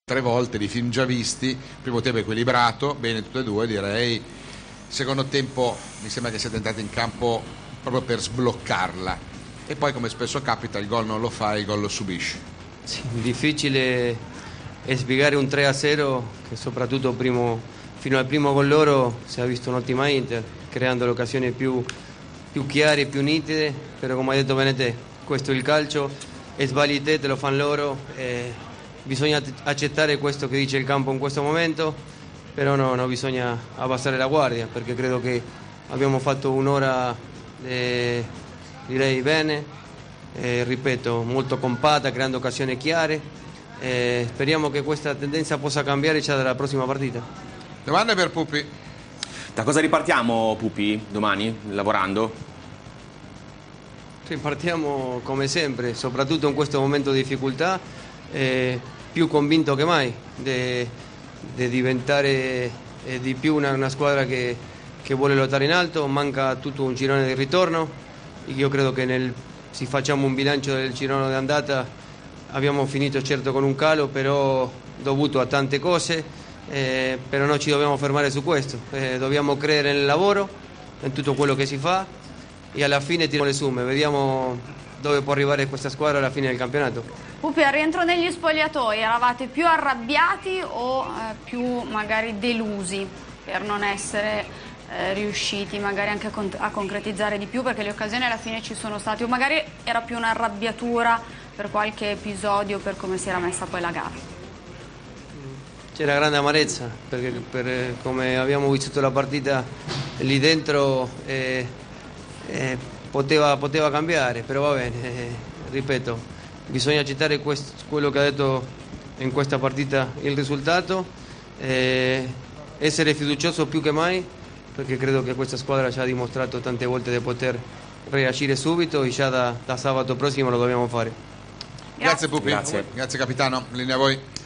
3 volte di film già visti, primo tempo equilibrato, bene tutte e due direi, secondo tempo mi sembra che siete entrati in campo proprio per sbloccarla e poi come spesso capita il gol non lo fa, il gol lo subisce. Sì, difficile è spiegare un 3-0 che soprattutto fino al primo gol loro si è visto un'ottima Inter, creando le occasioni più chiare, più nitide, però come ha detto bene te, questo è il calcio, e sbagli te lo fanno loro. Bisogna accettare questo che dice il campo in questo momento, però non bisogna abbassare la guardia, perché credo che abbiamo fatto un'ora direi bene, ripeto, molto compatta, creando occasioni chiare. Speriamo che questa tendenza possa cambiare già dalla prossima partita. Domande per Pupi. Da cosa ripartiamo, Pupi, domani, lavorando? Ripartiamo come sempre, soprattutto in questo momento di difficoltà, più convinto che mai di diventare di più una squadra che vuole lottare in alto. Manca tutto un girone di ritorno. Io credo che se facciamo un bilancio del girone di andata abbiamo finito certo con un calo, però dovuto a tante cose, però non ci dobbiamo fermare su questo, dobbiamo credere nel lavoro, in tutto quello che si fa e alla fine tiriamo le somme, vediamo dove può arrivare questa squadra alla fine del campionato. Pupi, al rientro negli spogliatoi eravate più arrabbiati o più magari delusi per non essere riusciti magari anche a concretizzare di più, perché le occasioni alla fine ci sono state, o magari era più un'arrabbiatura per qualche episodio, per come si era messa poi la gara? C'era grande amarezza, perché per come abbiamo vissuto la partita lì dentro poteva cambiare, però va bene, ripeto, bisogna accettare quello che ha detto in questa partita il risultato, essere fiducioso più che mai, perché credo che questa squadra ci ha dimostrato tante volte di poter reagire subito e già da sabato prossimo lo dobbiamo fare. Grazie Pupi, Grazie capitano, linea a voi.